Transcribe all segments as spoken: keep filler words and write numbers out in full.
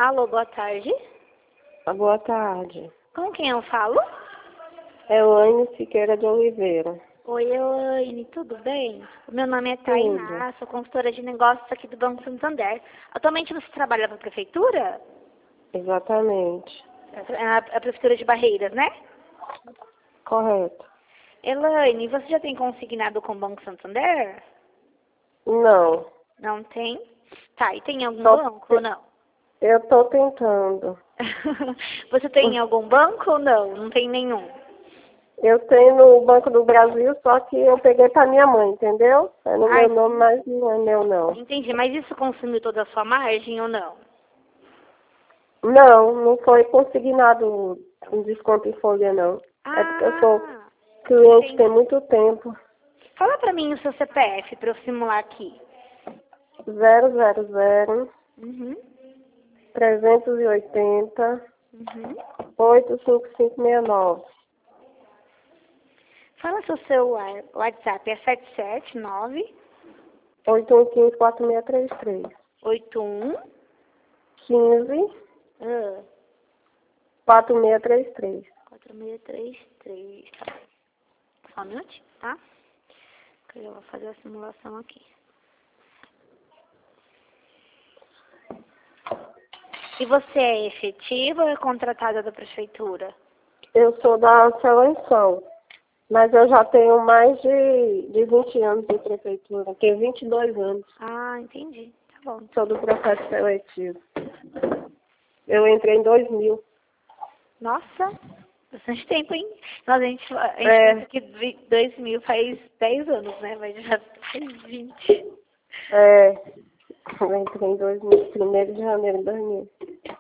Alô, boa tarde. Boa tarde. Com quem eu falo? Elaine Siqueira de Oliveira. Oi, Elaine, tudo bem? O meu nome é Tainá, sou consultora de negócios aqui do Banco Santander. Atualmente você trabalha para a prefeitura? Exatamente. A, a prefeitura de Barreiras, né? Correto. Elaine, você já tem consignado com o Banco Santander? Não. Não tem? Tá, e tem algum Tô banco ou não? Eu tô tentando. Você tem algum banco ou não? Não tem nenhum? Eu tenho no Banco do Brasil, só que eu peguei pra minha mãe, entendeu? É no Ai, meu nome, mas não é meu, não. entendi, mas isso consumiu toda a sua margem ou não? Não, não foi consignado um desconto em folha, não. É porque eu sou Ah, cliente entendi. tem muito tempo. Fala pra mim o seu C P F pra eu simular aqui. Zero zero zero, Uhum, trezentos e oitenta, uhum. oito cinco cinco seis nove. Fala seu celular. O WhatsApp é sete sete nove oito um um cinco quatro seis três três. oito um quinze, ah, quatro seis três três. quatro seis três três. Tá bem. Só um minutinho, tá? Que eu já vou fazer a simulação aqui. E você é efetiva ou é contratada da prefeitura? Eu sou da seleção, mas eu já tenho mais de, de vinte anos de prefeitura. Tenho vinte e dois anos. Ah, entendi. Tá bom. Sou do processo seletivo. Eu entrei em dois mil. Nossa, bastante tempo, hein? Nossa, a gente, a gente É. pensa que vi- dois mil faz dez anos, né? Mas já faz vinte. É, eu entrei em dois mil, primeiro de janeiro de dois mil.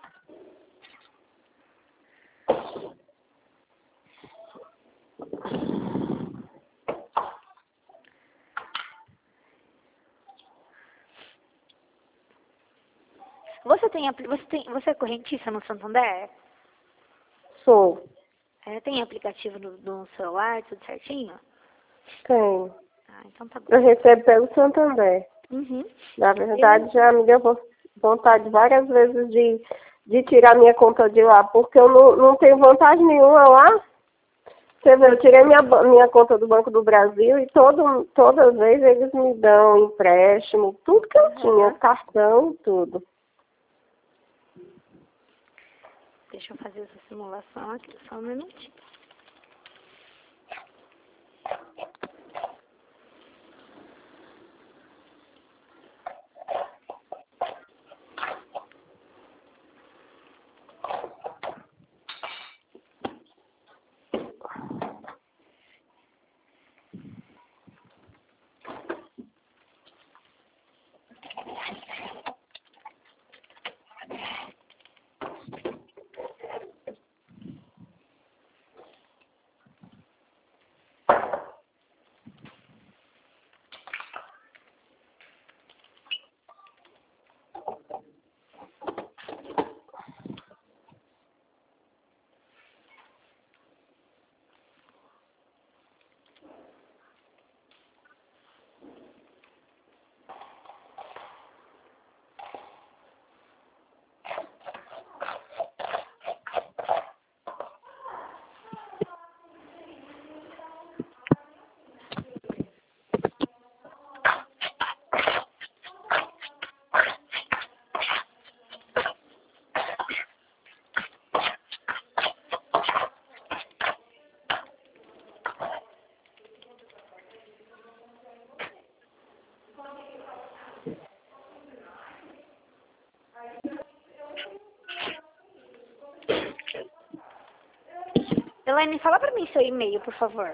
Você tem, apli- você tem, você é correntista no Santander? Sou. É, tem aplicativo no, no celular, tudo certinho? Tenho. Ah, então tá bom. Eu recebo pelo Santander. Uhum. Na verdade, já me deu vo- vontade várias vezes de, de tirar minha conta de lá, porque eu não, não tenho vontade nenhuma lá. Você vê, eu tirei minha, ba- minha conta do Banco do Brasil e todo, toda vez eles me dão empréstimo, tudo que eu tinha, Aham. cartão, tudo. Deixa eu fazer essa simulação aqui, só um minutinho. Elaine, fala pra mim seu e-mail, por favor.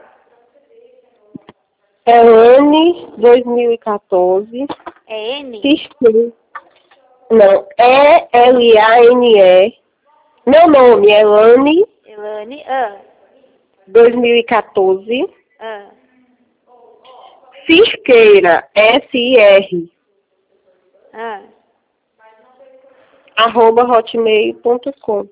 É N dois mil e quatorze. É N? Sistema. Não, E L A N E. Meu nome é Lani, Elaine, ah, dois mil e quatorze. ah, Fisqueira, S I R, ah. arroba hotmail ponto com.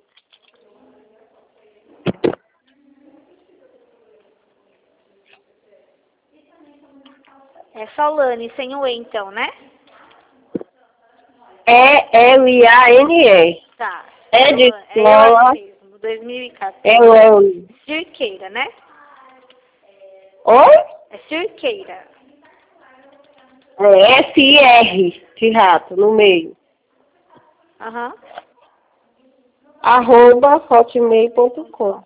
É só Lani, sem o E então, né? E L A N E. Tá. É de É eu assim mesmo, dois mil e quatorze. É o... Cirqueira, né? Oi? É Cirqueira. É F I R, de rato, no meio. Aham. Uhum. Arroba hotmail ponto com.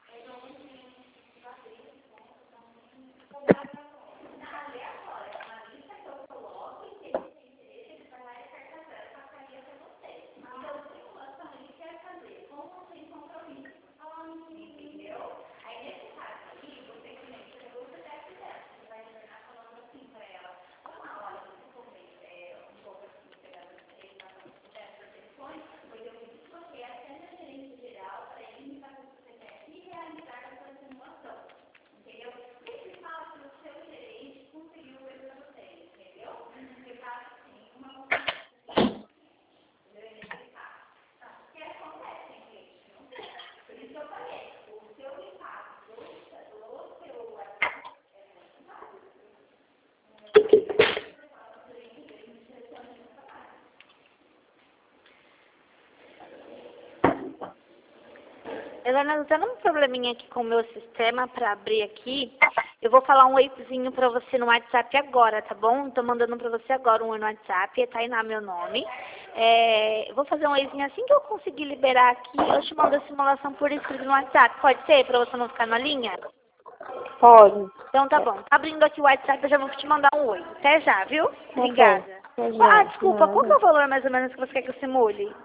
Helena, eu tô tendo um probleminha aqui com o meu sistema pra abrir aqui. Eu vou falar um oizinho pra você no WhatsApp agora, tá bom? Tô mandando pra você agora um oi no WhatsApp, é Tainá meu nome. É, eu vou fazer um oizinho assim que eu conseguir liberar aqui, eu te mando a simulação por escrito no WhatsApp. Pode ser, pra você não ficar na linha? Pode. Então tá bom. Tá abrindo aqui o WhatsApp, eu já vou te mandar um oi. Até já, viu? Tá Obrigada. bom. Tá bom. Ah, desculpa, qual que é Nada. o valor mais ou menos que você quer que eu simule?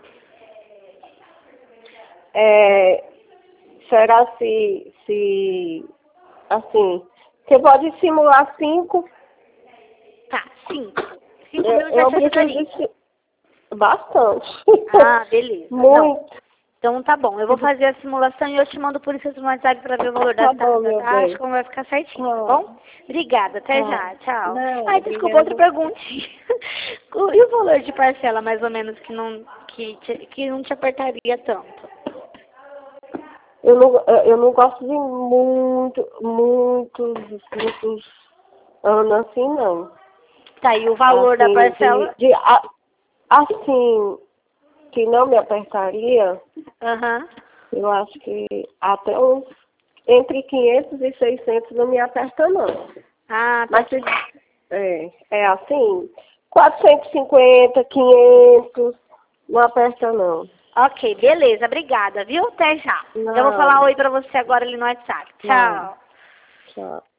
É, será se, se, assim, você pode simular cinco? Tá, cinco. Cinco Eu, mil já eu te preciso ajudaria. de ci- bastante. Ah, beleza. Não. Muito. Então tá bom, eu vou fazer a simulação e eu te mando por isso no WhatsApp pra ver o valor Tá das bom, taxas, meu tá? Acho bem. que vai ficar certinho, tá Tá. bom? Obrigada, até Tá. já, tchau. Não, Ai, desculpa, outra obrigada. perguntinha. E o valor de parcela, mais ou menos, que não, que, te- que não te apertaria tanto? Eu não, eu não gosto de muito, muitos, muitos anos assim, não. Tá, e o valor da Assim, de, parcela? de, a- assim, que não me apertaria, Aham. eu acho que até uns, entre quinhentos e seiscentos não me aperta, não. Ah, tá Mas aqui. se, é, é assim, quatrocentos e cinquenta, quinhentos, não aperta, não. Ok, beleza, obrigada, viu? Até já. Já vou falar Não, oi pra você agora ali no WhatsApp. não, Tchau. tchau.